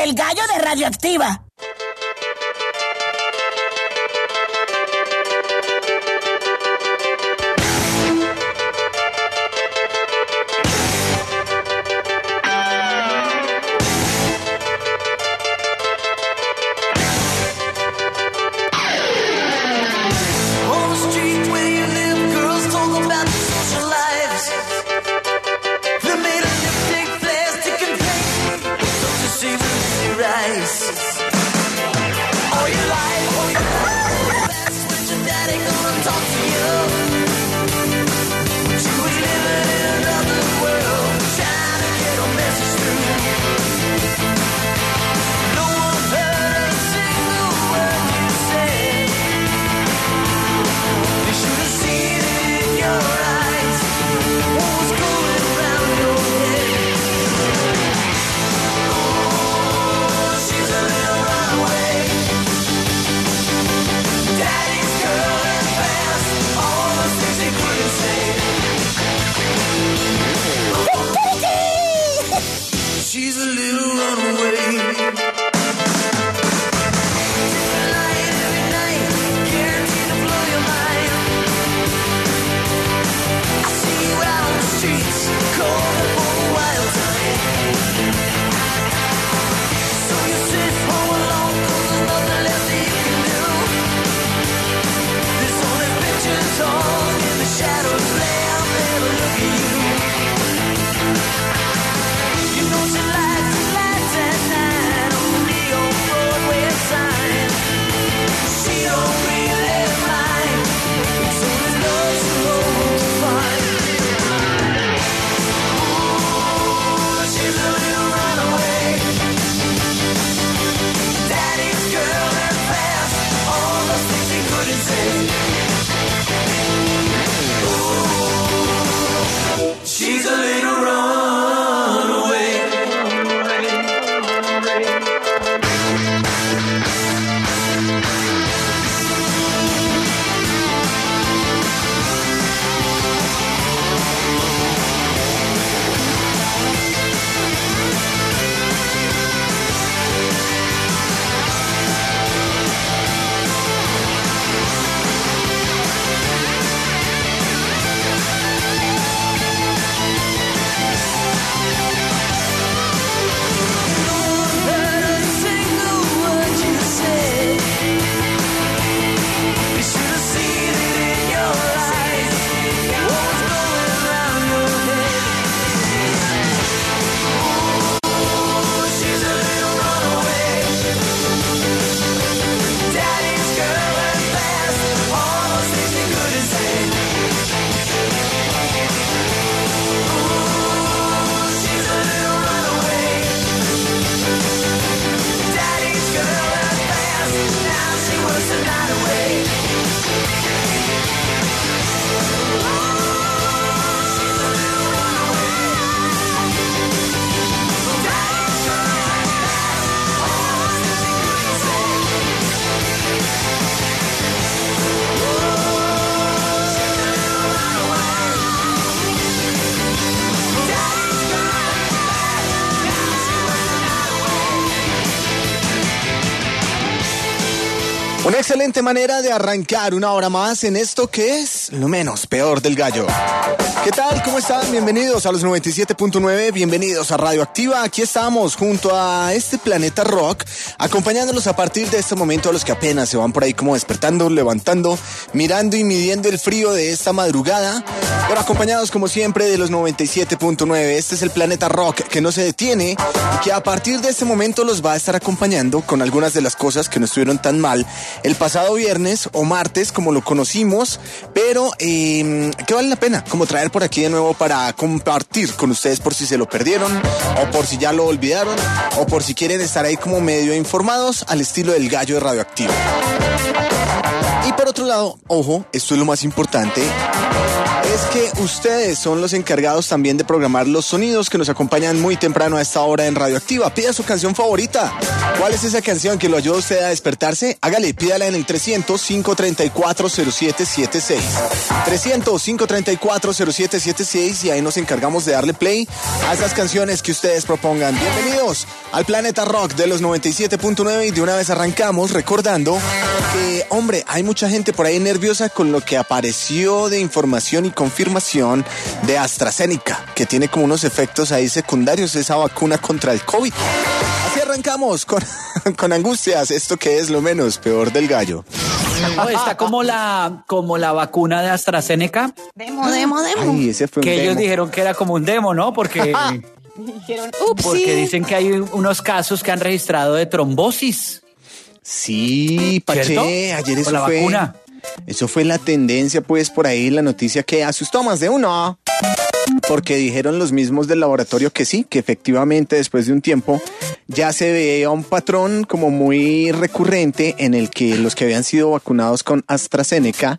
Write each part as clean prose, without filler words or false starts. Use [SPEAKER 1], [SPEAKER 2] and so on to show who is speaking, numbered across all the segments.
[SPEAKER 1] El gallo de Radioactiva.
[SPEAKER 2] Una excelente manera de arrancar una hora más en esto que es lo menos peor del gallo. ¿Qué tal? ¿Cómo están? Bienvenidos a los 97.9, bienvenidos a Radioactiva. Aquí estamos junto a este planeta rock, acompañándolos a partir de este momento a los que apenas se van por ahí como despertando, levantando, mirando y midiendo el frío de esta madrugada, pero acompañados como siempre de los 97.9. Este es el planeta rock que no se detiene y que a partir de este momento los va a estar acompañando con algunas de las cosas que no estuvieron tan mal el pasado viernes o martes como lo conocimos, pero que vale la pena como traer por aquí de nuevo para compartir con ustedes por si se lo perdieron o por si ya lo olvidaron o por si quieren estar ahí como medio informados al estilo del gallo de Radioactiva. Y por otro lado, ojo, esto es lo más importante, es que ustedes son los encargados también de programar los sonidos que nos acompañan muy temprano a esta hora en Radioactiva. Pida su canción favorita. ¿Cuál es esa canción que lo ayuda a usted a despertarse? Hágale, pídala en el 300-534-0776. 300-534-0776 y ahí nos encargamos de darle play a esas canciones que ustedes propongan. Bienvenidos al Planeta Rock de los 97.9 y de una vez arrancamos recordando que, hombre, hay mucha gente por ahí nerviosa con lo que apareció de información y confirmación de AstraZeneca, que tiene como unos efectos ahí secundarios esa vacuna contra el COVID. Así arrancamos con angustias, esto que es lo menos peor del gallo.
[SPEAKER 1] Oh, está como la vacuna de AstraZeneca.
[SPEAKER 3] Demo.
[SPEAKER 2] Ay, ese fue un
[SPEAKER 1] que
[SPEAKER 2] demo.
[SPEAKER 1] ellos dijeron que era como un demo, ¿no? Porque
[SPEAKER 3] Dijeron,
[SPEAKER 1] porque dicen que hay unos casos que han registrado de trombosis.
[SPEAKER 2] Sí, Pache,
[SPEAKER 1] ¿Cierto?
[SPEAKER 2] ayer eso
[SPEAKER 1] Con la
[SPEAKER 2] fue...
[SPEAKER 1] vacuna.
[SPEAKER 2] Eso fue la tendencia, pues, por ahí, la noticia que asustó más de uno. Porque dijeron los mismos del laboratorio que sí, que efectivamente después de un tiempo ya se veía un patrón como muy recurrente en el que los que habían sido vacunados con AstraZeneca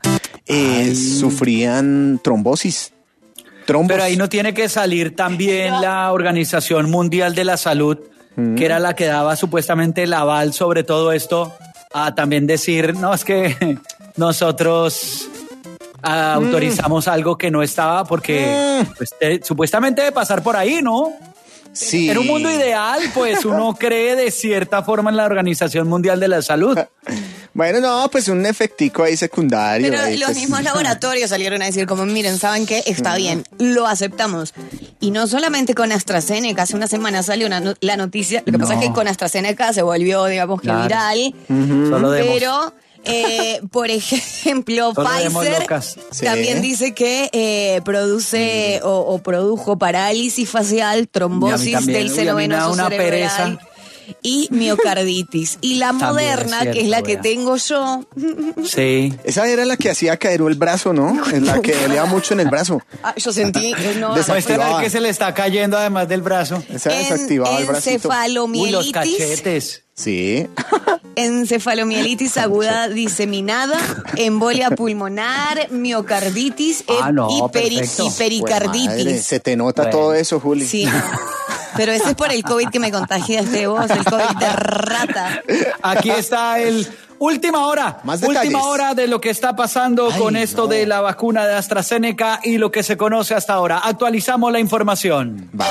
[SPEAKER 2] sufrían trombosis.
[SPEAKER 1] Pero ahí no tiene que salir también la Organización Mundial de la Salud, que era la que daba supuestamente el aval sobre todo esto, a también decir, no, es que nosotros autorizamos algo que no estaba porque pues, supuestamente debe pasar por ahí, ¿no?
[SPEAKER 2] Sí.
[SPEAKER 1] En un mundo ideal, pues uno cree de cierta forma en la Organización Mundial de la Salud.
[SPEAKER 2] Bueno, no, pues un efectico ahí secundario.
[SPEAKER 3] pero
[SPEAKER 2] ahí,
[SPEAKER 3] los
[SPEAKER 2] pues,
[SPEAKER 3] mismos laboratorios salieron a decir como, miren, ¿saben qué? Está bien, lo aceptamos. Y no solamente con AstraZeneca, hace una semana salió la noticia, lo que pasa es que con AstraZeneca se volvió, digamos, que
[SPEAKER 1] Claro.
[SPEAKER 3] viral,
[SPEAKER 1] Solo demos.
[SPEAKER 3] pero... por ejemplo,
[SPEAKER 1] Solo demos
[SPEAKER 3] Pfizer
[SPEAKER 1] locas.
[SPEAKER 2] Sí.
[SPEAKER 3] también dice que produce o produjo parálisis facial,
[SPEAKER 1] Y a mí
[SPEAKER 3] trombosis
[SPEAKER 1] también.
[SPEAKER 3] del
[SPEAKER 1] Uy,
[SPEAKER 3] seno
[SPEAKER 1] a mí me da
[SPEAKER 3] venoso
[SPEAKER 1] una
[SPEAKER 3] cerebral
[SPEAKER 1] pereza.
[SPEAKER 3] y miocarditis. Y la
[SPEAKER 1] También
[SPEAKER 3] Moderna,
[SPEAKER 1] es
[SPEAKER 3] que es la
[SPEAKER 1] cierto,
[SPEAKER 3] que
[SPEAKER 1] vea.
[SPEAKER 3] tengo yo,
[SPEAKER 1] Sí.
[SPEAKER 2] Esa era la que hacía caer el brazo, ¿no? Es la que dolía mucho en el brazo.
[SPEAKER 3] yo sentí no,
[SPEAKER 1] Muestra que se le está cayendo además del brazo.
[SPEAKER 2] Esa desactivaba el bracito.
[SPEAKER 1] Uy, los
[SPEAKER 3] encefalomielitis,
[SPEAKER 1] cachetes.
[SPEAKER 2] Sí.
[SPEAKER 3] encefalomielitis aguda diseminada, embolia pulmonar, miocarditis
[SPEAKER 1] No, perfecto.
[SPEAKER 3] y pericarditis.
[SPEAKER 2] Madre, se te nota
[SPEAKER 1] Bueno.
[SPEAKER 2] todo eso, Juli.
[SPEAKER 3] Sí, no. Pero ese es por el COVID que me contagiaste vos, el COVID de rata.
[SPEAKER 1] Aquí está el última hora.
[SPEAKER 2] Más detalles.
[SPEAKER 1] Última hora de lo que está pasando
[SPEAKER 2] Ay,
[SPEAKER 1] con esto
[SPEAKER 2] no.
[SPEAKER 1] de la vacuna de AstraZeneca y lo que se conoce hasta ahora. Actualizamos la información.
[SPEAKER 2] Va.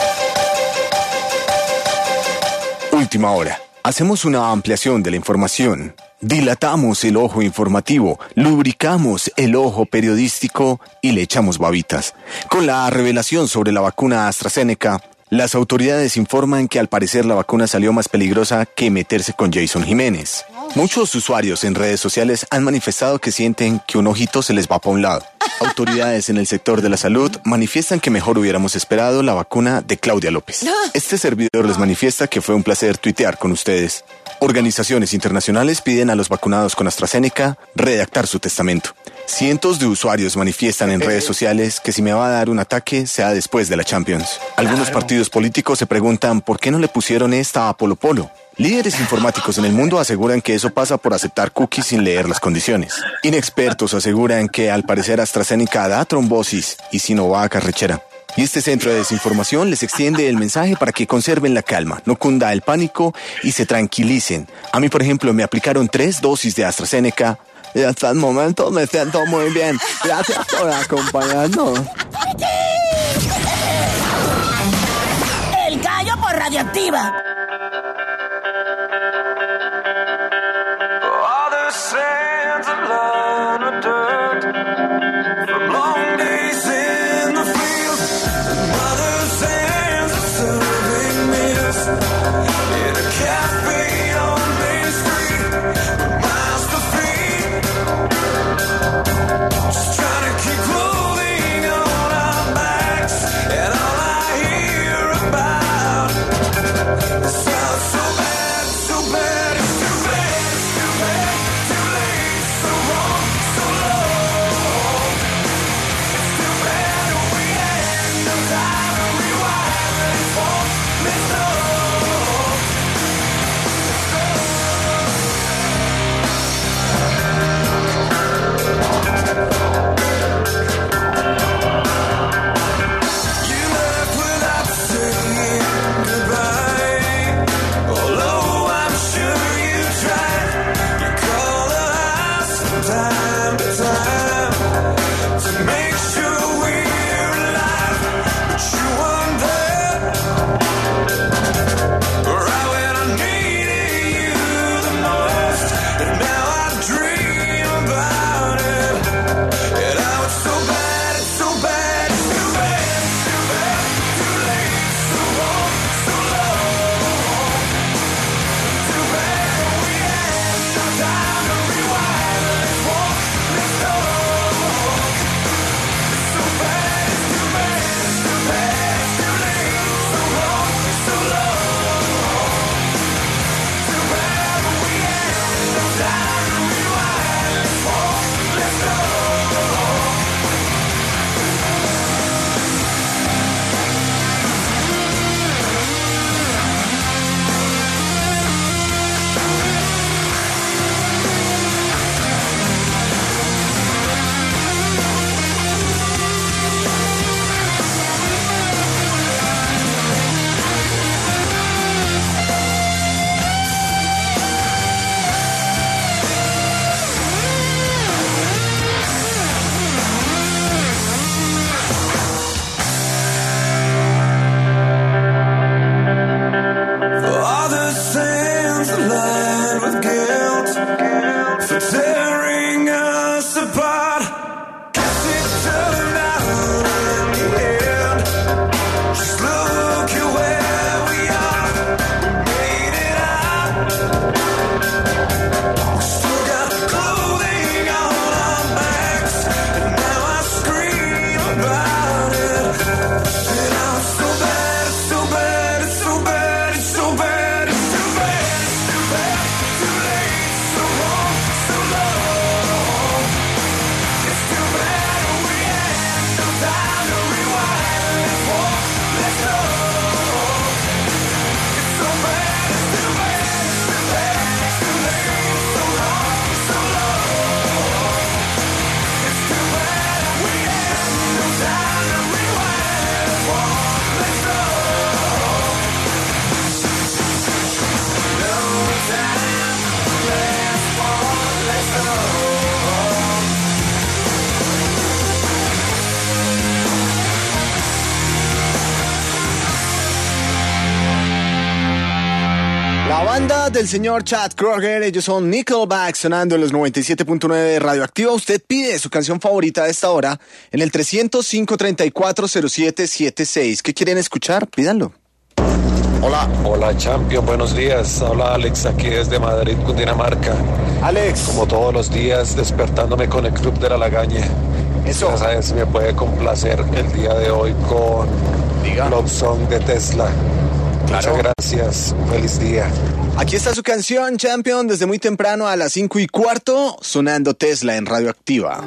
[SPEAKER 2] Última hora. Hacemos una ampliación de la información. Dilatamos el ojo informativo, lubricamos el ojo periodístico y le echamos babitas. Con la revelación sobre la vacuna AstraZeneca, las autoridades informan que al parecer la vacuna salió más peligrosa que meterse con Jason Jiménez. Muchos usuarios en redes sociales han manifestado que sienten que un ojito se les va para un lado. Autoridades en el sector de la salud manifiestan que mejor hubiéramos esperado la vacuna de Claudia López. Este servidor les manifiesta que fue un placer tuitear con ustedes. Organizaciones internacionales piden a los vacunados con AstraZeneca redactar su testamento. Cientos de usuarios manifiestan en redes sociales que si me va a dar un ataque sea después de la Champions. Algunos partidos políticos se preguntan por qué no le pusieron esta a Polo Polo. Líderes informáticos en el mundo aseguran que eso pasa por aceptar cookies sin leer las condiciones. Inexpertos aseguran que al parecer AstraZeneca da trombosis y si no va a carrechera. Y este centro de desinformación les extiende el mensaje para que conserven la calma, no cunda el pánico y se tranquilicen. A mí, por ejemplo, me aplicaron 3 dosis de AstraZeneca y hasta el momento me siento muy bien. Gracias por acompañarnos.
[SPEAKER 3] El gallo por Radioactiva.
[SPEAKER 4] All the sands of line of dirt from long days in the field, and mother's hands are serving meals in a cafe on Main Street with miles to feed. Just trying to keep clothing on our backs, and all I hear about is
[SPEAKER 2] La banda del señor Chad Kroeger, ellos son Nickelback, sonando en los 97.9 de Radioactiva. Usted pide su canción favorita de esta hora en el 300-534-0776. ¿Qué quieren escuchar? Pídanlo. Hola.
[SPEAKER 5] Hola Champion, buenos días. Habla Alex aquí desde Madrid, Cundinamarca.
[SPEAKER 2] Alex.
[SPEAKER 5] Como todos los días, despertándome con el Club de la Lagaña.
[SPEAKER 2] Eso.
[SPEAKER 5] Ya sabes, si me puede complacer el día de hoy con Love Song de Tesla.
[SPEAKER 2] Claro.
[SPEAKER 5] Muchas gracias, un feliz día.
[SPEAKER 2] Aquí está su canción, Champion, desde muy temprano a las 5:15, sonando Tesla en Radioactiva.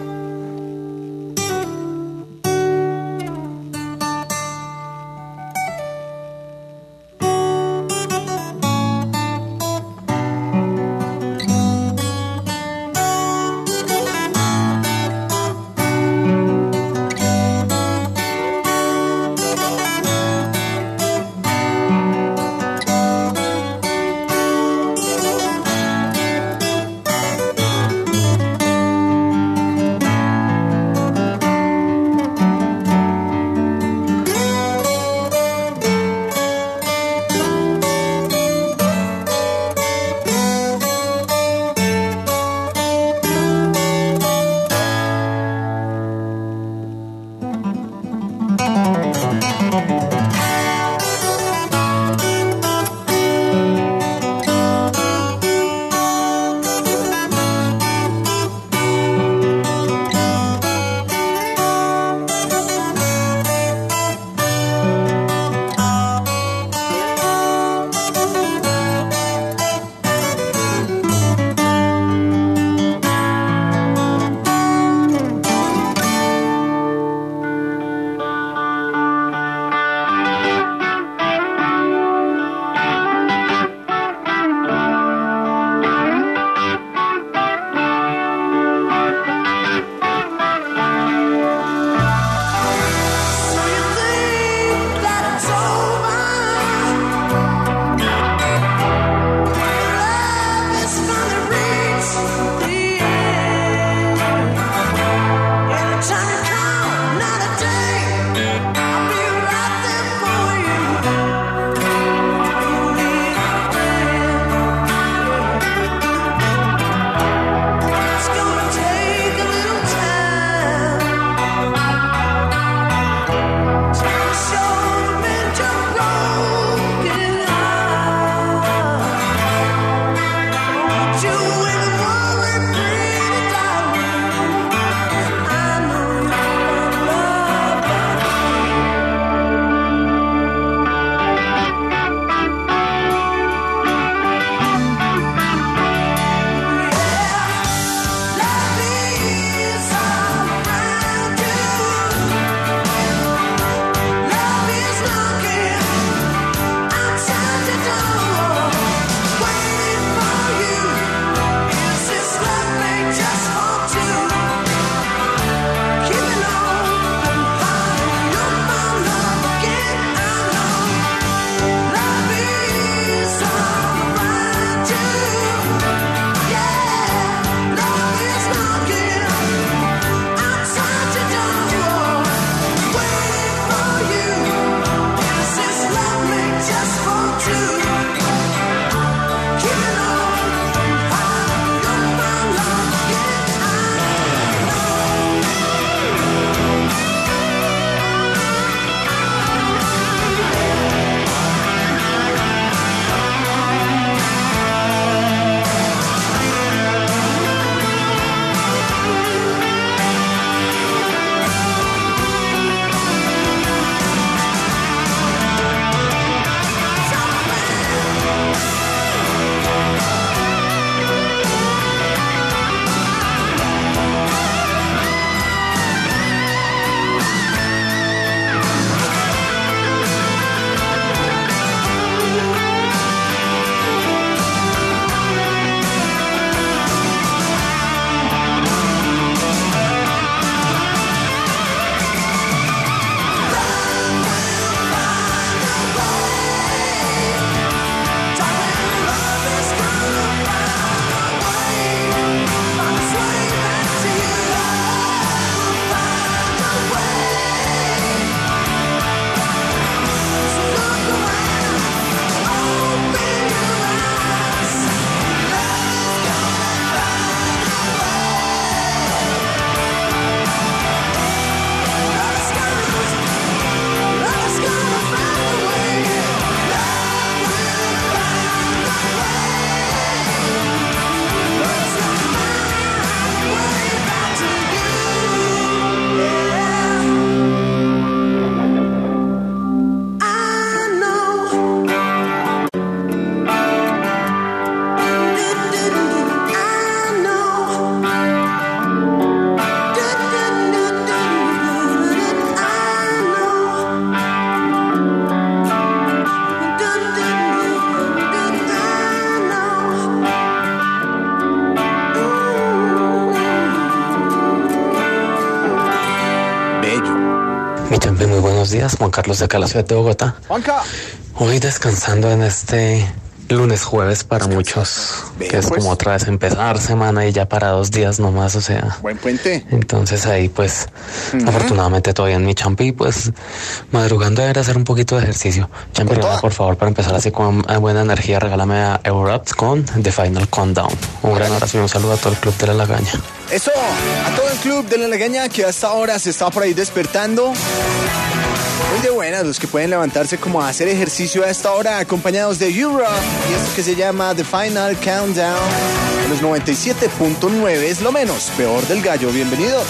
[SPEAKER 6] buenos días. Juan Carlos de acá, la ciudad de Bogotá.
[SPEAKER 2] Juanca.
[SPEAKER 6] Hoy descansando en este lunes jueves para muchos,
[SPEAKER 2] Vea,
[SPEAKER 6] que es
[SPEAKER 2] pues.
[SPEAKER 6] como otra vez empezar semana y ya para 2 días nomás, o sea.
[SPEAKER 2] Buen puente.
[SPEAKER 6] Entonces ahí pues afortunadamente todavía en mi champi, pues madrugando a ir a hacer un poquito de ejercicio. Champi,
[SPEAKER 2] Con toda.
[SPEAKER 6] por favor, para empezar así con buena energía, regálame a Europe con The Final Countdown. Un gran abrazo y un saludo a todo el club de la Lagaña.
[SPEAKER 2] Eso, a todo el club de la Legaña que hasta ahora se está por ahí despertando. Muy de buenas los que pueden levantarse como a hacer ejercicio a esta hora, acompañados de Europe y esto que se llama The Final Countdown. En los 97.9 es lo menos peor del gallo. Bienvenidos.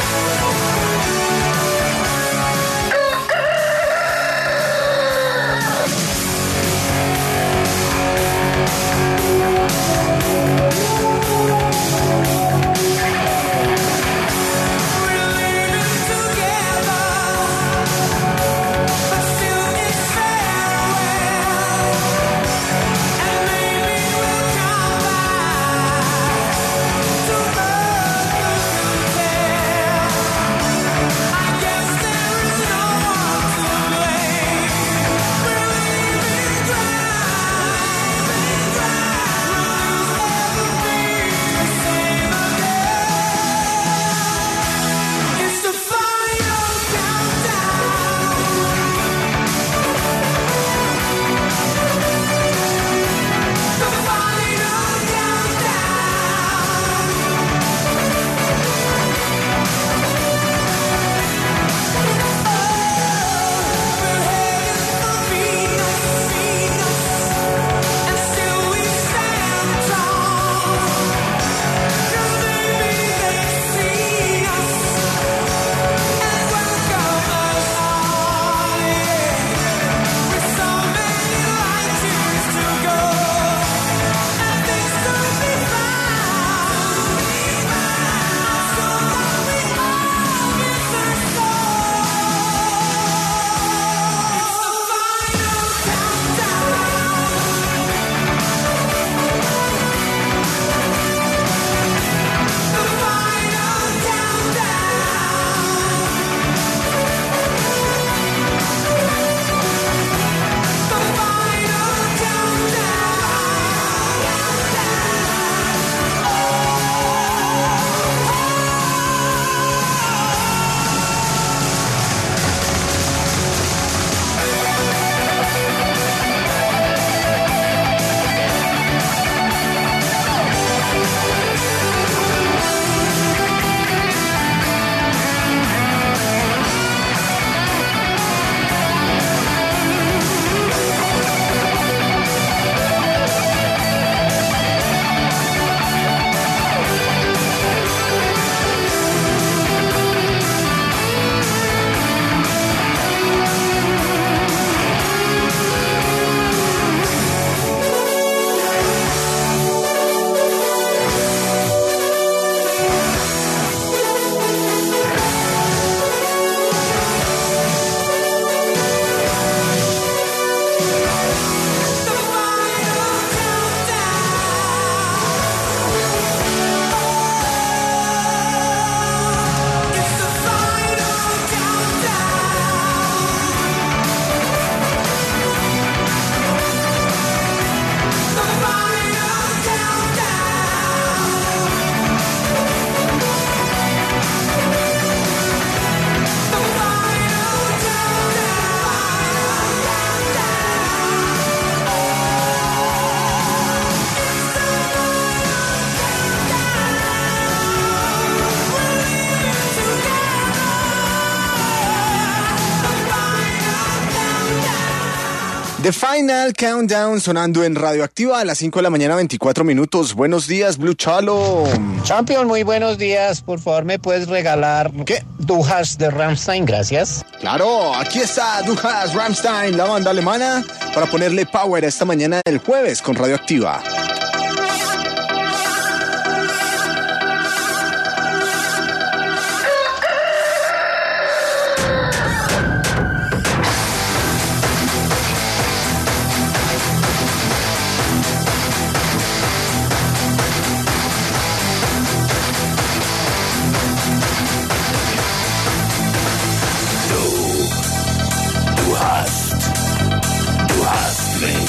[SPEAKER 2] The Final Countdown sonando en Radioactiva a las 5 de la mañana, 24 minutos. Buenos días, Blue Chalo.
[SPEAKER 7] Champion, muy buenos días. Por favor, ¿me puedes regalar
[SPEAKER 2] ¿Qué?
[SPEAKER 7] Dujas de Rammstein? Gracias.
[SPEAKER 2] Claro, aquí está Dujas Rammstein, la banda alemana, para ponerle power a esta mañana del jueves con Radioactiva.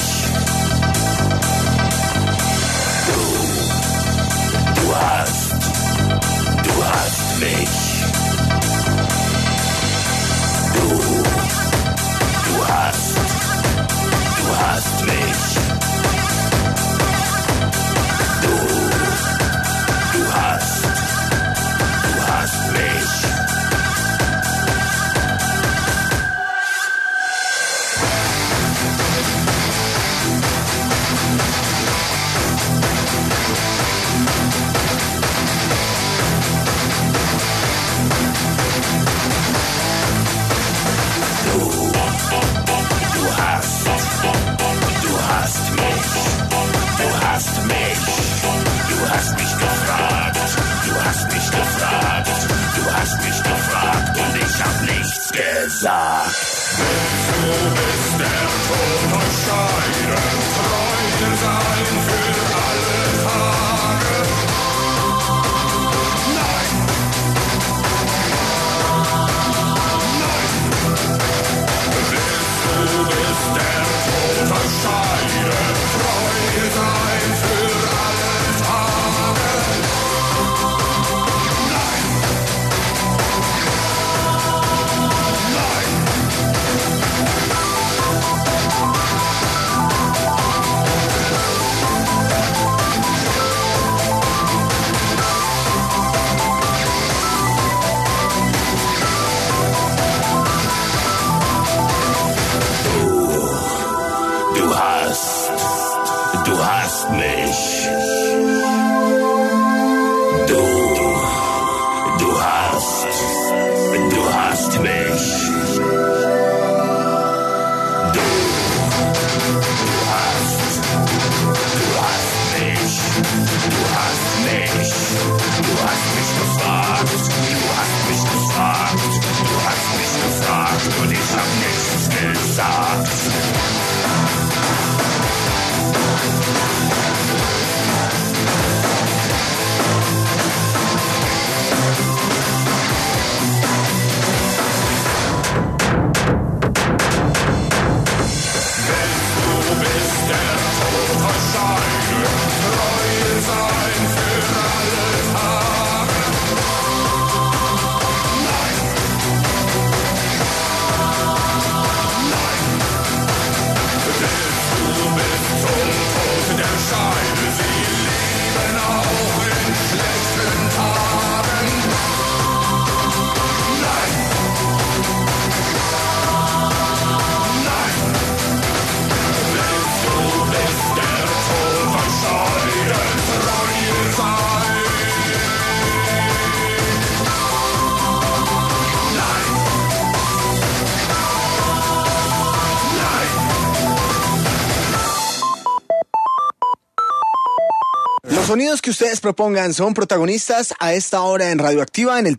[SPEAKER 2] Los sonidos que ustedes propongan son protagonistas a esta hora en Radioactiva en el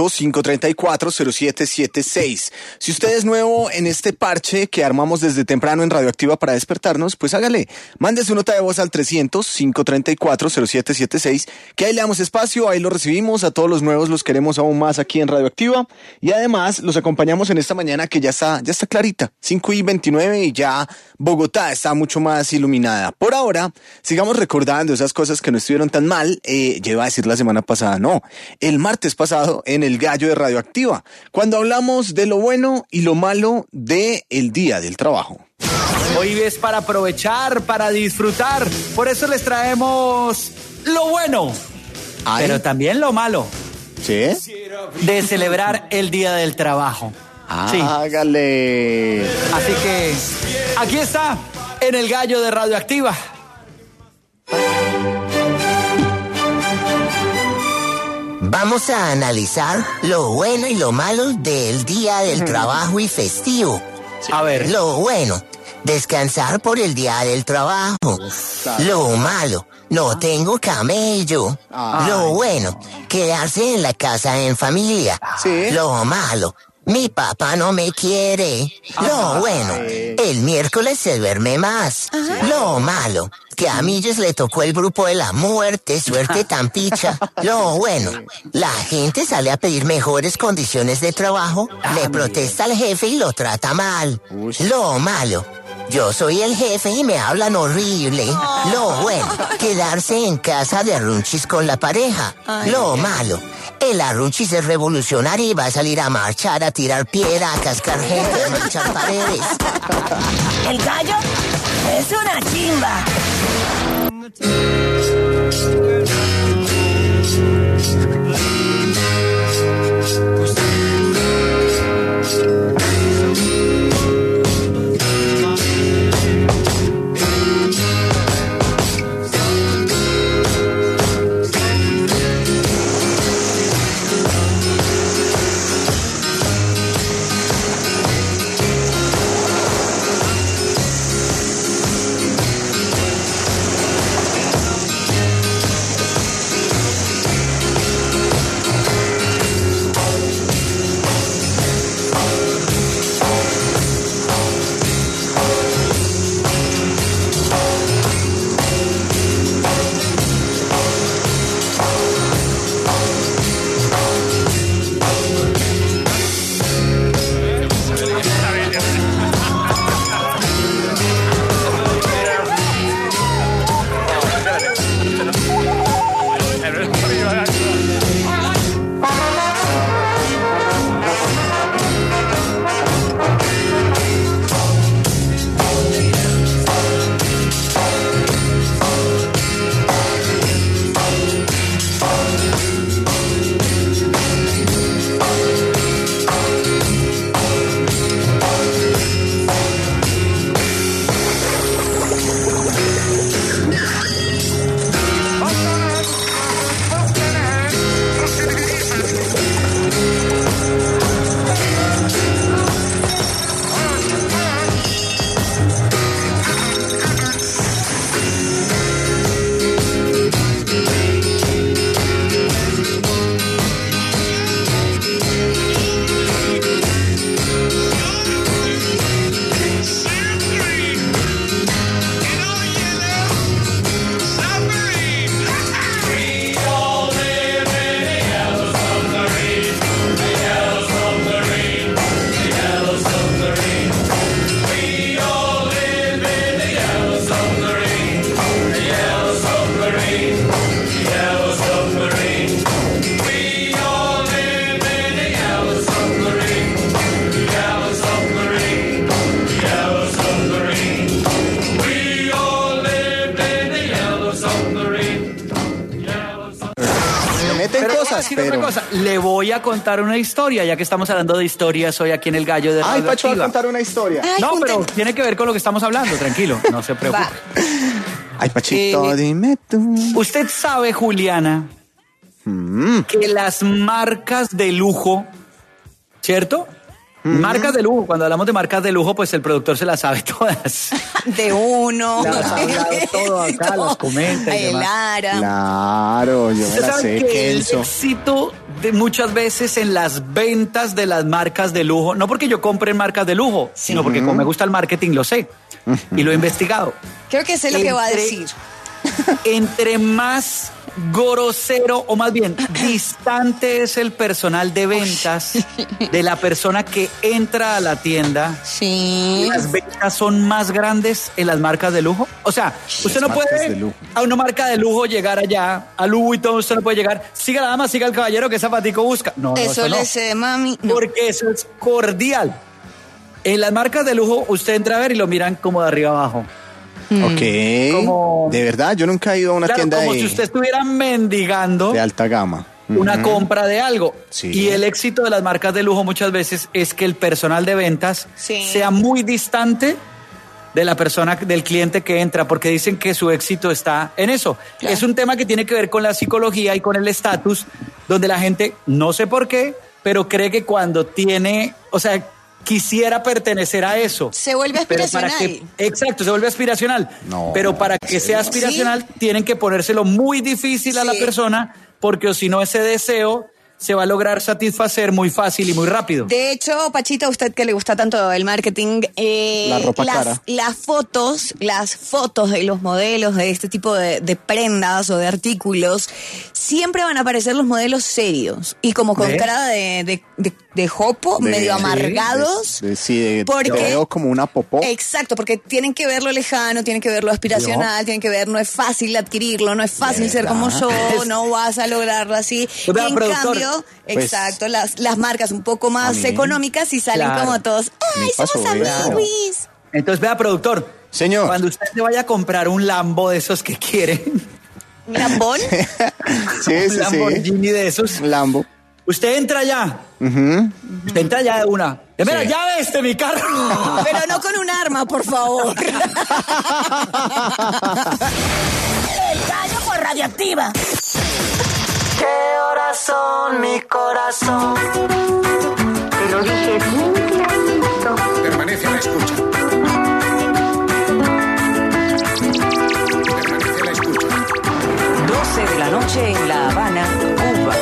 [SPEAKER 2] 300-534-0776. Si usted es nuevo en este parche que armamos desde temprano en Radioactiva para despertarnos, pues hágale. Mande su nota de voz al 300-534-0776, que ahí le damos espacio, ahí lo recibimos. A todos los nuevos los queremos aún más aquí en Radioactiva. Y además los acompañamos en esta mañana que ya está clarita, 5:29, y ya Bogotá está mucho más iluminada. Por ahora, sigamos recordando esas cosas que no estuvieron tan mal. Ya iba a decir la semana pasada, no, el martes pasado en el Gallo de Radioactiva, cuando hablamos de lo bueno y lo malo del día del trabajo.
[SPEAKER 1] Hoy es para aprovechar, para disfrutar, por eso les traemos lo bueno, pero también lo malo.
[SPEAKER 2] ¿Sí?
[SPEAKER 1] De celebrar el Día del Trabajo. Sí.
[SPEAKER 2] Hágale.
[SPEAKER 1] Así que aquí está, en el Gallo de Radioactiva.
[SPEAKER 8] Vamos a analizar lo bueno y lo malo del Día del Trabajo y festivo.
[SPEAKER 1] A ver.
[SPEAKER 8] Lo bueno, descansar por el Día del Trabajo. Lo malo, no tengo camello. Lo bueno, quedarse en la casa en familia.
[SPEAKER 2] Sí.
[SPEAKER 8] Lo malo, mi papá no me quiere. Lo bueno, el miércoles se duerme más. Lo malo, que a Millos le tocó el grupo de la muerte, suerte tan picha. Lo bueno, la gente sale a pedir mejores condiciones de trabajo, le protesta al jefe y lo trata mal. Lo malo, Yo soy el jefe y me hablan horrible. Lo bueno, quedarse en casa de arrunchis con la pareja. Lo malo, el arrunchis es revolucionario y va a salir a marchar, a tirar piedra, a cascar gente, a manchar paredes.
[SPEAKER 9] El gallo es una chimba.
[SPEAKER 1] Otra cosa, le voy a contar una historia, ya que estamos hablando de historias hoy aquí en El Gallo de
[SPEAKER 2] Ay,
[SPEAKER 1] Radio
[SPEAKER 2] Pacho va a
[SPEAKER 1] Activa.
[SPEAKER 2] contar una historia.
[SPEAKER 1] No, pero tiene que ver con lo que estamos hablando, tranquilo, no se preocupe.
[SPEAKER 2] Ay, Pachito, dime tú.
[SPEAKER 1] Usted sabe, Juliana, que las marcas de lujo, ¿cierto? Marcas de lujo, cuando hablamos de marcas de lujo, pues el productor se las sabe todas.
[SPEAKER 3] De uno.
[SPEAKER 1] Las ha hablado todo acá, las comenta y
[SPEAKER 3] El
[SPEAKER 1] demás.
[SPEAKER 3] Lara.
[SPEAKER 2] Claro, yo me
[SPEAKER 1] Usted
[SPEAKER 2] la
[SPEAKER 1] sabe
[SPEAKER 2] sé,
[SPEAKER 1] que el
[SPEAKER 2] Kelso.
[SPEAKER 1] éxito de muchas veces en las ventas de las marcas de lujo, no porque yo compre en marcas de lujo, sino porque como me gusta el marketing lo sé y lo he investigado.
[SPEAKER 3] Creo que sé lo que va a decir.
[SPEAKER 1] Entre más grosero o más bien distante es el personal de ventas de la persona que entra a la tienda,
[SPEAKER 3] Sí.
[SPEAKER 1] las ventas son más grandes en las marcas de lujo. O sea, usted no
[SPEAKER 2] marcas de
[SPEAKER 1] puede
[SPEAKER 2] lujo.
[SPEAKER 1] a una marca de lujo llegar allá, a Louis Vuitton, usted no puede llegar, siga la dama, siga el caballero que zapatico busca. No,
[SPEAKER 3] Eso
[SPEAKER 1] no.
[SPEAKER 3] le sé de mami. No.
[SPEAKER 1] Porque eso es cordial. En las marcas de lujo usted entra a ver y lo miran como de arriba abajo.
[SPEAKER 2] Ok.
[SPEAKER 1] Como-
[SPEAKER 2] De verdad, yo nunca he ido a una
[SPEAKER 1] Claro,
[SPEAKER 2] tienda
[SPEAKER 1] como
[SPEAKER 2] de,
[SPEAKER 1] si usted estuviera mendigando
[SPEAKER 2] de alta gama.
[SPEAKER 1] una compra de algo.
[SPEAKER 2] Sí.
[SPEAKER 1] Y el éxito de las marcas de lujo muchas veces es que el personal de ventas
[SPEAKER 3] Sí.
[SPEAKER 1] sea muy distante de la persona, del cliente que entra, porque dicen que su éxito está en eso.
[SPEAKER 3] Claro.
[SPEAKER 1] Es un tema que tiene que ver con la psicología y con el estatus, donde la gente, no sé por qué, pero cree que cuando tiene, o sea, quisiera pertenecer a eso.
[SPEAKER 3] Se vuelve
[SPEAKER 1] Pero para
[SPEAKER 3] aspiracional.
[SPEAKER 1] exacto, se vuelve aspiracional.
[SPEAKER 2] No,
[SPEAKER 1] pero para que sea aspiracional, tienen que ponérselo muy difícil a la
[SPEAKER 3] Sí.
[SPEAKER 1] persona, porque o si no ese deseo se va a lograr satisfacer muy fácil y muy rápido.
[SPEAKER 3] De hecho, Pachito, a usted que le gusta tanto el marketing,
[SPEAKER 2] La ropa cara.
[SPEAKER 3] las fotos de los modelos de este tipo de prendas o de artículos, siempre van a aparecer los modelos serios y como con cara de jopo, medio amargados.
[SPEAKER 2] Porque veo como una popó.
[SPEAKER 3] Exacto, porque tienen que verlo lejano, tienen que verlo aspiracional, tienen que ver, no es fácil adquirirlo, no es fácil ser como yo, no vas a lograrlo así. Y en cambio, exacto, las marcas un poco más económicas y salen como todos, ¡ay, somos amigos!
[SPEAKER 1] Entonces, vea, productor.
[SPEAKER 2] Señor.
[SPEAKER 1] Cuando usted se vaya a comprar un Lambo de esos que quiere.
[SPEAKER 3] ¿Un Lambón?
[SPEAKER 2] Sí,
[SPEAKER 1] un Lamborghini de esos.
[SPEAKER 2] Lambo.
[SPEAKER 1] Usted entra ya. Usted entra ya de una. Mira, ya ves mi carro.
[SPEAKER 3] Pero no con un arma, por favor.
[SPEAKER 9] El gallo por Radioactiva.
[SPEAKER 4] ¿Qué horas son, mi corazón?
[SPEAKER 10] Te lo dije bien clarito.
[SPEAKER 11] Permanece a la escucha. Permanece a la escucha.
[SPEAKER 12] 12 de la noche en La Habana, Cuba.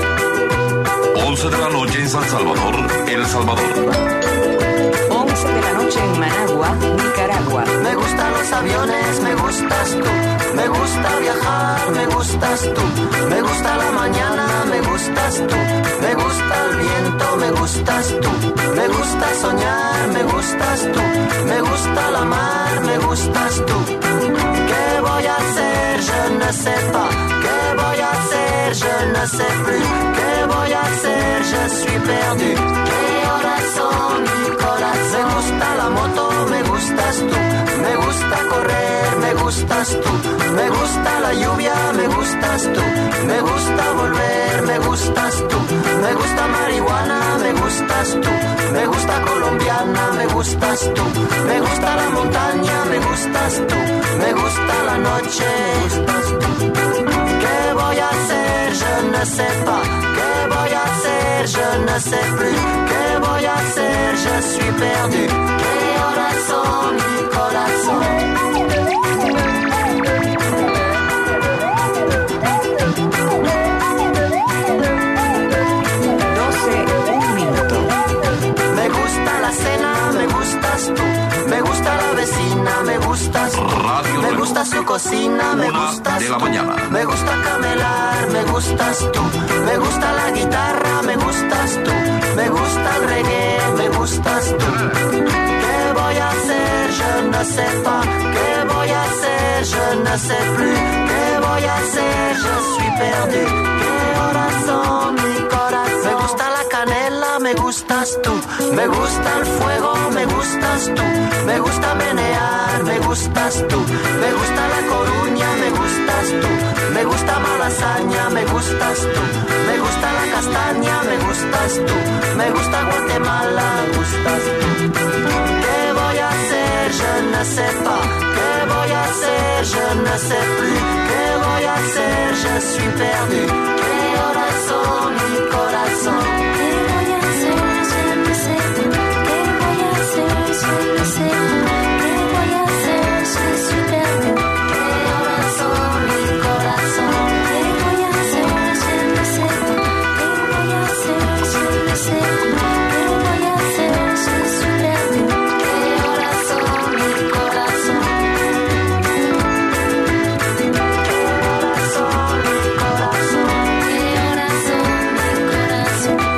[SPEAKER 13] 11 de la noche en San Salvador, El Salvador.
[SPEAKER 12] 11 de la noche en Managua, Nicaragua.
[SPEAKER 4] Me gustan los aviones, me gustas tú. Me gusta viajar, me gustas tú. Me gusta la mañana, me gustas tú. Me gusta el viento, me gustas tú. Me gusta soñar, me gustas tú. Me gusta la mar, me gustas tú. ¿Qué voy a hacer? Je ne sais pas. ¿Qué voy a hacer? Je ne sais plus. ¿Qué voy a hacer? Je suis perdu. ¿Qué horas son, mi corazón? Me gusta la moto, me gustas tú. Me gusta correr, me gustas tú. Me gusta la lluvia, me gustas tú. Me gusta volver, me gustas tú. Me gusta marihuana, me gustas tú. Me gusta colombiana, me gustas tú. Me gusta la montaña, me gustas tú. Me gusta la noche, me gustas tú. ¿Qué voy a hacer? Je ne sais pas. ¿Qué voy a hacer? Je ne sais plus. ¿Qué voy a hacer? Je suis perdu. ¿Qué horas son, mi corazón?
[SPEAKER 12] 1 minuto.
[SPEAKER 4] Me gusta la cena, me gustas tú. Me gusta la vecina, me gustas tú. Me gusta su cocina, me gustas
[SPEAKER 13] de la
[SPEAKER 4] tú.
[SPEAKER 13] mañana.
[SPEAKER 4] Me gusta camelar, me gustas tú. Me gusta la guitarra, me gustas tú. Me gusta el reggae, me gustas tú. ¿Qué voy a hacer? Je ne sais pas. ¿Qué voy a hacer? Je ne sais plus. ¿Qué voy a hacer? Je suis perdu. ¿Qué horas son, mi corazón? Me gusta la canela, me gustas tú. Me gusta el fuego, me gustas tú. Me gusta menear, me gustas tú. Me gusta la Coruña, me gustas tú. Me gusta Malasaña, me gustas tú. Me gusta la castaña, me gustas tú. Me gusta Guatemala, me gustas tú. ¿Qué voy a hacer? Je ne sais pas. ¿Qué voy a hacer? Je ne sais plus. ¿Qué voy a hacer? Je suis perdu. ¿Qué horas son, mi corazón? ¿Qué voy a hacer? Je ne sais plus. ¿Qué voy a hacer? Je ne sais plus. ¿Qué voy a hacer? Je suis perdu. ¿Qué horas son, mi corazón? ¿Qué voy a hacer? Je ne sais plus. ¿Qué voy a hacer? Je ne sais plus. ¿Qué voy a hacer? Je suis perdu. ¿Qué horas son, mi corazón? ¿Qué horas son, mi corazón? ¿Qué horas son, mi corazón?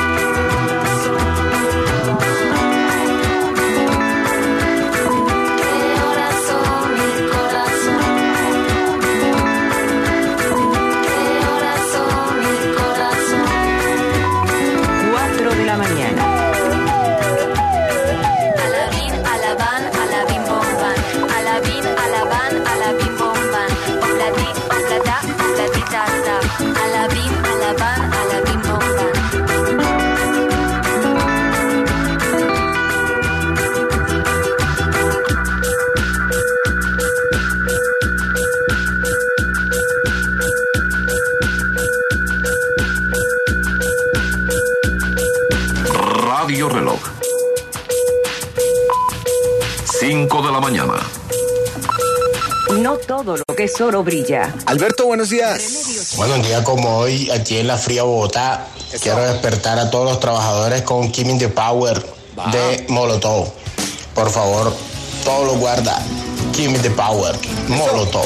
[SPEAKER 12] todo lo que es oro brilla.
[SPEAKER 2] Alberto, buenos días.
[SPEAKER 14] Bueno, un día como hoy, aquí en la fría Bogotá, quiero despertar a todos los trabajadores con Give Me the Power de Molotov. Por favor, todo lo guarda. Give Me the Power, Molotov.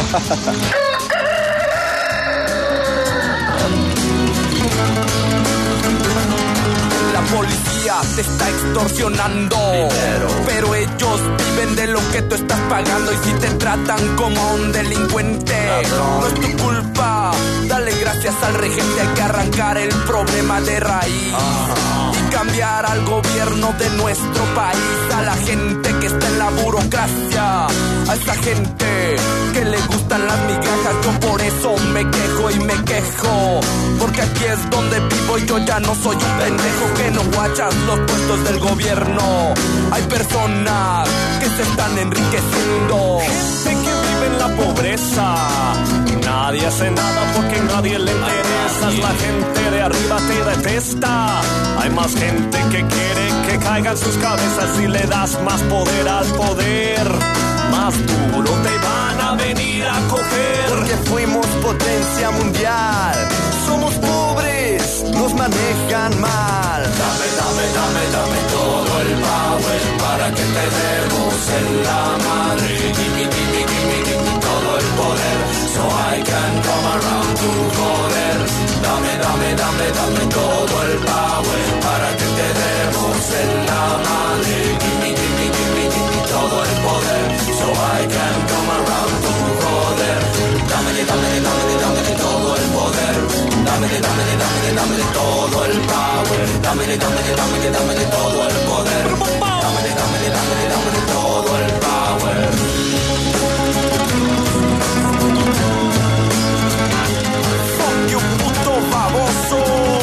[SPEAKER 15] La policía te está extorsionando dinero, pero ellos viven de lo que tú estás pagando. Y si te tratan como un delincuente, no es tu culpa. Dale gracias al regente, hay que arrancar el problema de raíz y cambiar al gobierno de nuestro país. A la gente que está en la burocracia, a esa gente que le gustan las migajas. Yo por eso me quejo y me quejo, porque aquí es donde vivo y yo ya no soy un pendejo que no guachas los puestos del gobierno. Hay personas que se están enriqueciendo, gente que vive en la pobreza. Nadie hace nada porque nadie le interesa. La gente de arriba te detesta. Hay más gente que quiere que caigan sus cabezas. Y le das más poder al poder, más duro te van a venir a coger. Porque fuimos potencia mundial, somos pobres, nos manejan mal. Dame, dame, dame, dame todo el power para que te demos en la madre. Gimme, gimme, gimme, gimme todo el poder, so I can come around to joder. Dame, dame, dame, dame todo el power para que te demos en la madre. Gimme, gimme, gimme, gimme todo el poder, so I can come around to joder. Dame, dame, dame, dame todo el poder. Dame, dame, dame, dame todo el power. Dame, dame, dame, dame todo el poder. Dame, dame, dame, dame todo el power. Fuck you, puto baboso.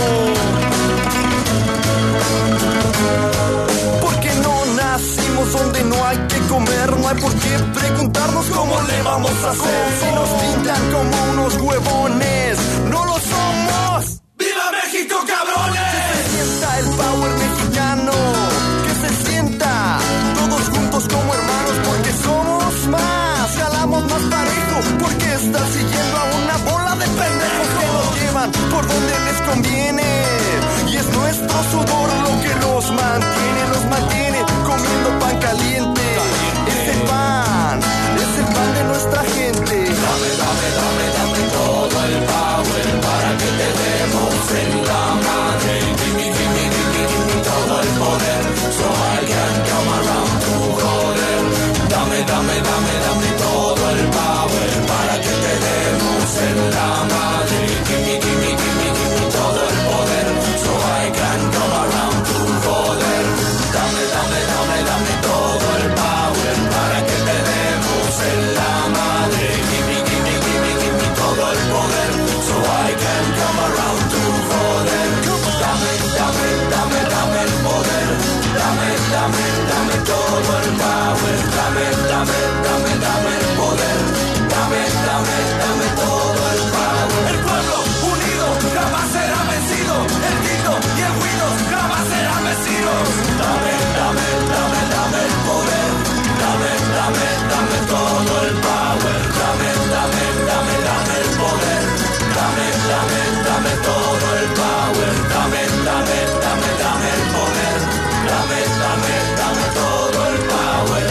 [SPEAKER 15] Porque no nacimos donde no hay que comer. No hay por qué preguntarnos cómo le vamos a hacer. Si nos pintan como unos huevones, no lo somos. ¡Viva México, cabrones! Que se sienta el power mexicano, que se sienta todos juntos como hermanos, porque somos más, jalamos más parejo, porque están siguiendo a una bola de pendejos que nos llevan por donde les conviene. Y es nuestro sudor lo que los mantiene comiendo pan caliente. Es el pan de nuestra gente. Dame, dame, dame, dame todo el power para que te demos en la madre. Gimme, gimme, gimme, gimme todo el poder, so I can come around to joder. Dame, dame, dame, dame todo el power para que te demos en la madre. Gimme, gimme, gimme, gimme todo el poder, so I can come around to joder. Dame, dame, dame, dame todo el power para que te demos en la madre. Gimme, gimme, gimme, gimme todo el poder, so I can come around to joder. Dame, dame, dame, dame el poder. Dame, dame, dame todo el power. Dame, dame, dame, dame el poder. Dame, dame, dame todo el power. El pueblo unido jamás será vencido. El grito y el ruido jamás serán vencidos. Dame, dame, dame, dame el poder. Dame, dame, dame todo el power. Dame, dame, dame, dame el poder. Dame, dame, dame todo el power. Dame, dame, dame, dame el poder. Dame, dame, dame todo el power.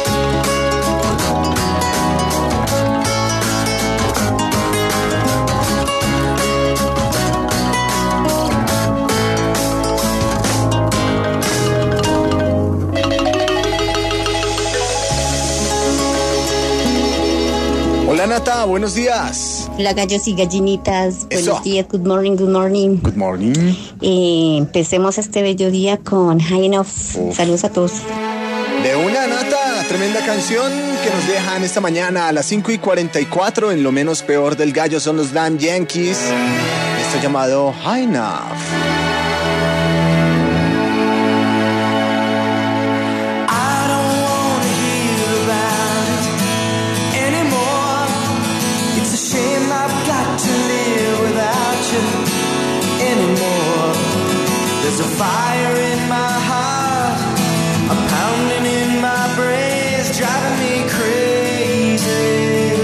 [SPEAKER 2] Hola Nata, buenos días.
[SPEAKER 16] Hola gallos y gallinitas,
[SPEAKER 2] Eso.
[SPEAKER 16] buenos días, good morning, good morning.
[SPEAKER 2] Good morning.
[SPEAKER 16] Empecemos este bello día con High Enough. Saludos a todos.
[SPEAKER 2] De una Nata, tremenda canción que nos dejan esta mañana a las 5:44 en Lo Menos Peor del Gallo. Son los Damn Yankees. Esto llamado High Enough.
[SPEAKER 15] There's a fire in my heart, a pounding in my brains, driving me crazy.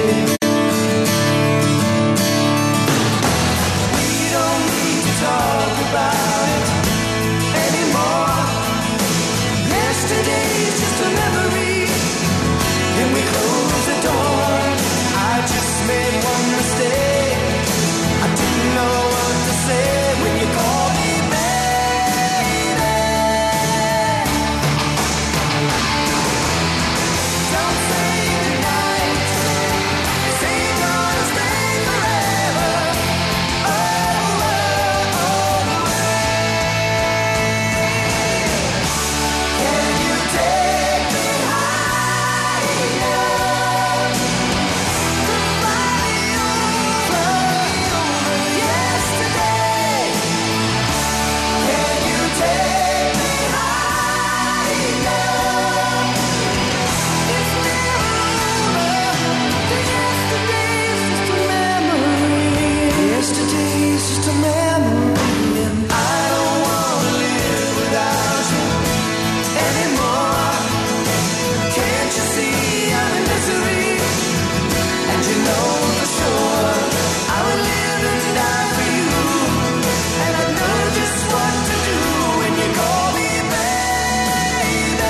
[SPEAKER 15] And you know for sure I would live and die for you. And I know just what to do when you call me baby.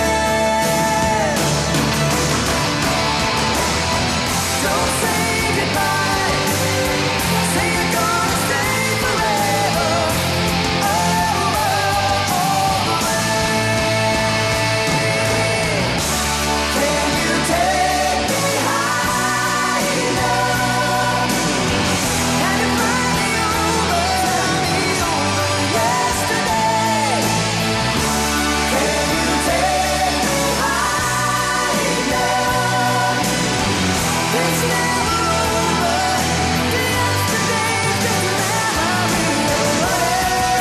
[SPEAKER 15] Don't say goodbye. Say you're gonna stay forever. Oh, oh, oh, can you take me high enough? Can you fly me over yesterday? Can you take me high enough? It's never over. Yesterday's just a memory away.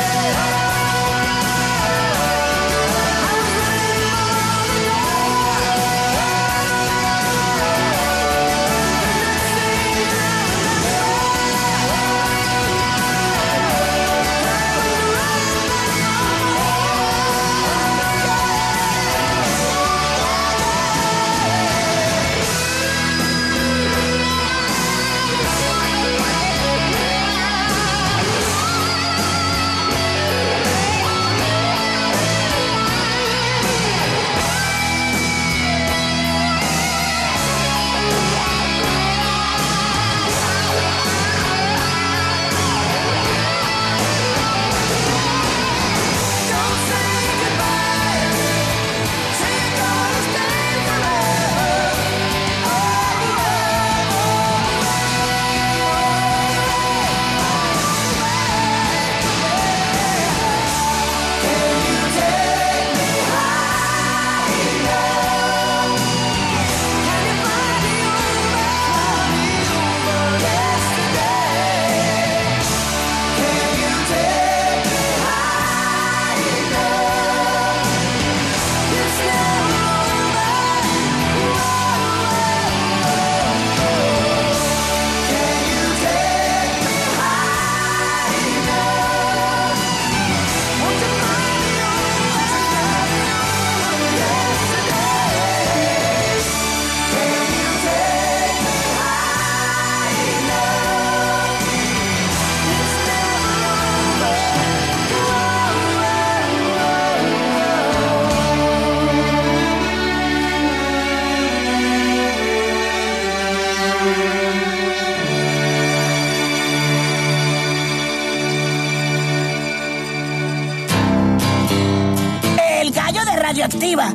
[SPEAKER 9] El gallo de Radioactiva.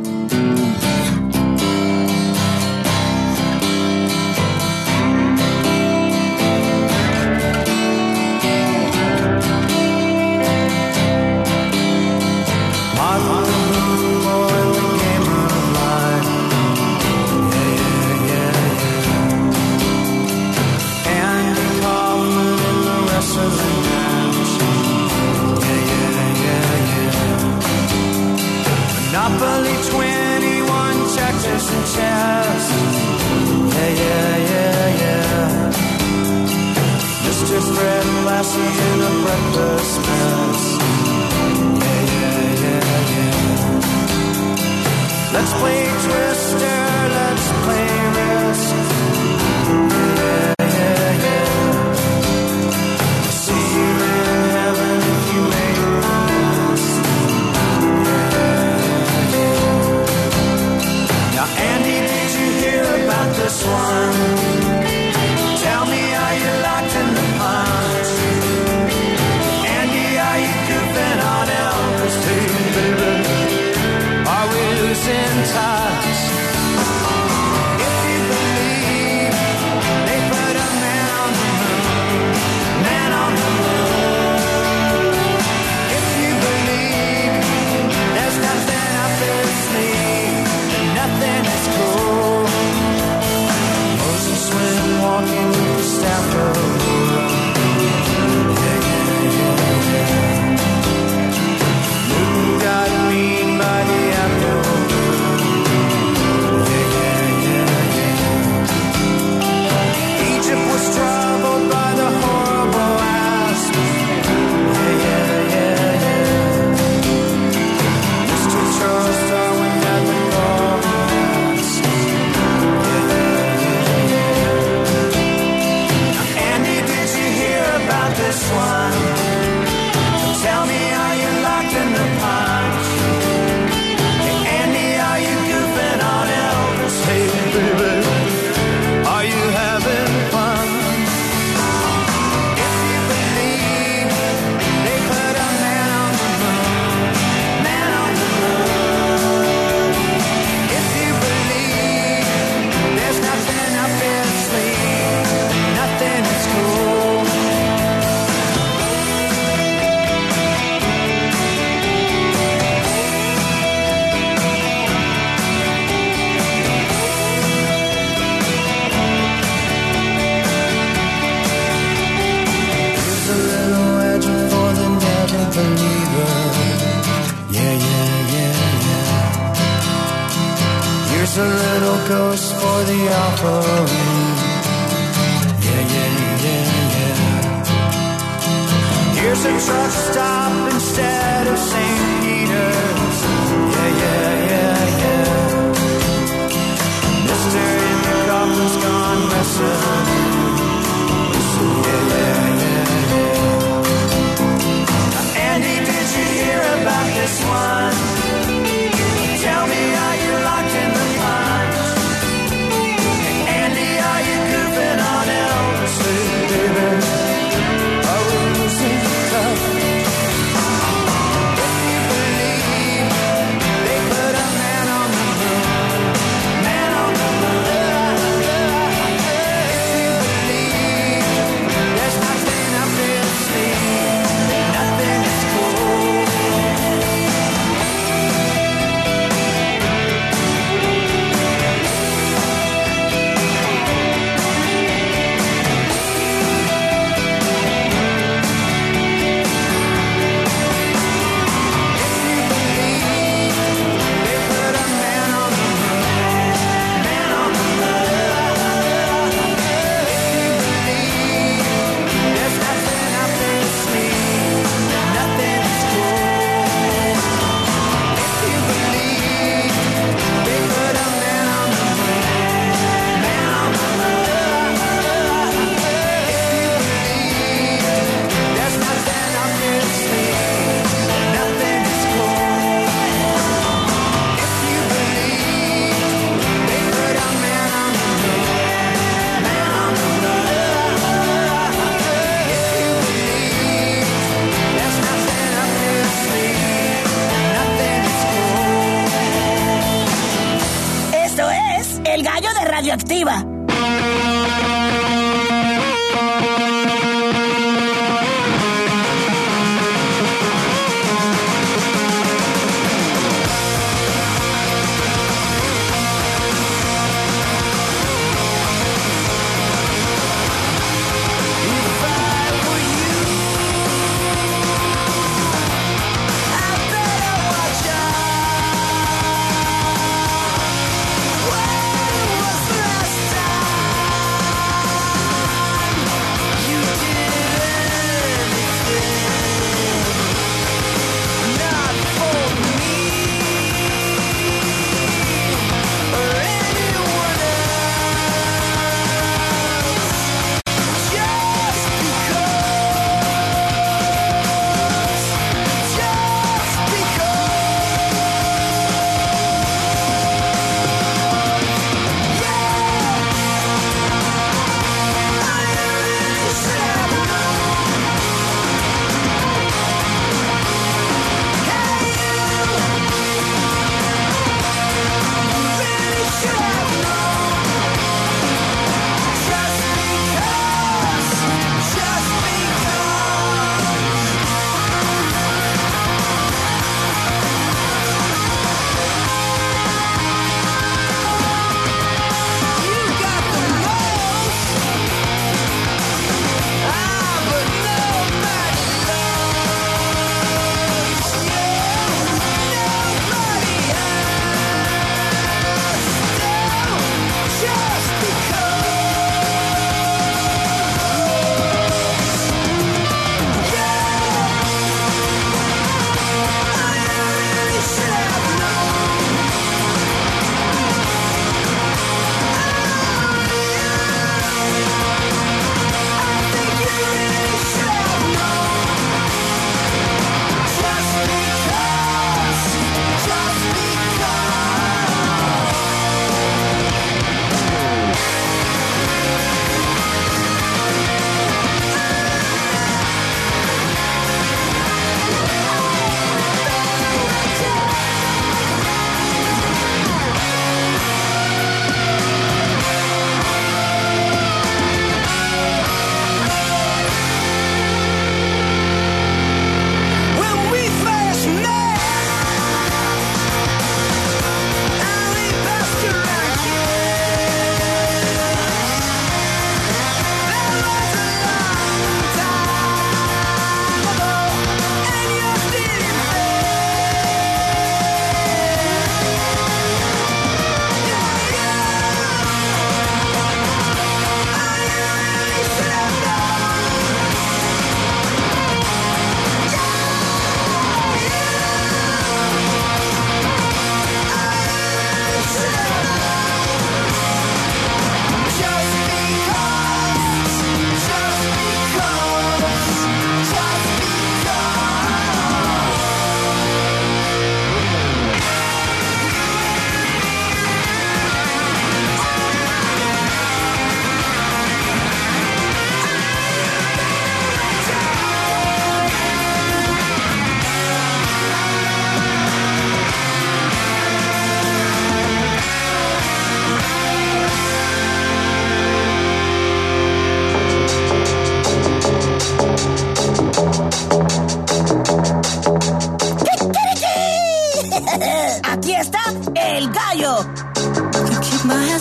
[SPEAKER 15] Monopoly 21 checkers and chess. Yeah, yeah, yeah, yeah. Mr. Fred Lassie in a breakfast mess. Yeah, yeah, yeah, yeah. Let's play Twister, let's play Risk. Yeah, yeah, yeah. See you in heaven if you make this. Now, Andy, did you hear about this one? Tell me, are you locked in the punch? Andy, are you goofing on Elvis too, baby? Are we losing touch? If you believe they put a man on the moon, man on the moon. If you believe there's nothing up their sleeve, nothing is cool. Moses went walking with the staff of the road. Yeah, yeah, yeah, yeah. Newton got mean by the apple. Yeah, yeah, yeah, yeah. Egypt was troubled by the horrible asp. Yeah, yeah, yeah, yeah. Mr. Charles Darwin had the golden mask. Yeah, yeah, yeah, yeah. goes for the offering. Yeah, yeah, yeah, yeah. Here's a truck stop instead of St. Peter's. Yeah, yeah, yeah, yeah. Mister in the coffin's gone messing. Yeah, yeah, yeah, yeah. Andy, did you hear about this one? Tell me, are you locked in the punch? Andy, are you goofing on Elvis? Baby, I was in touch. If you believe they put a man on the moon, man on the moon. If you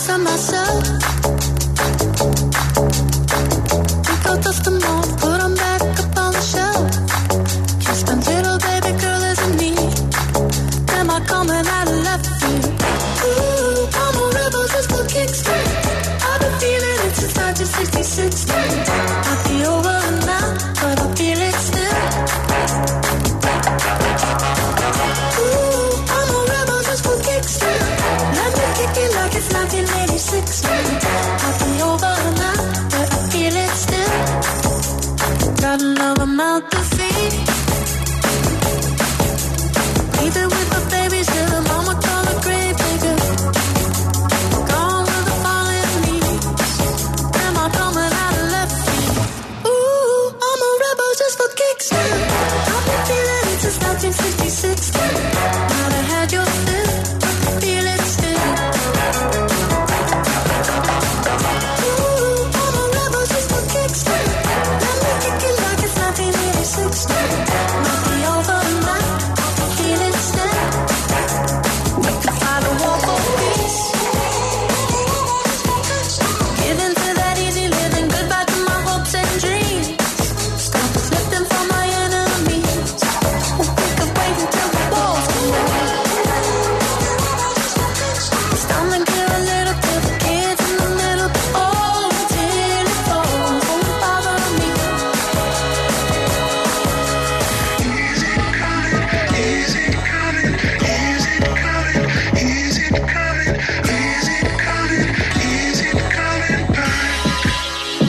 [SPEAKER 17] promise of myself.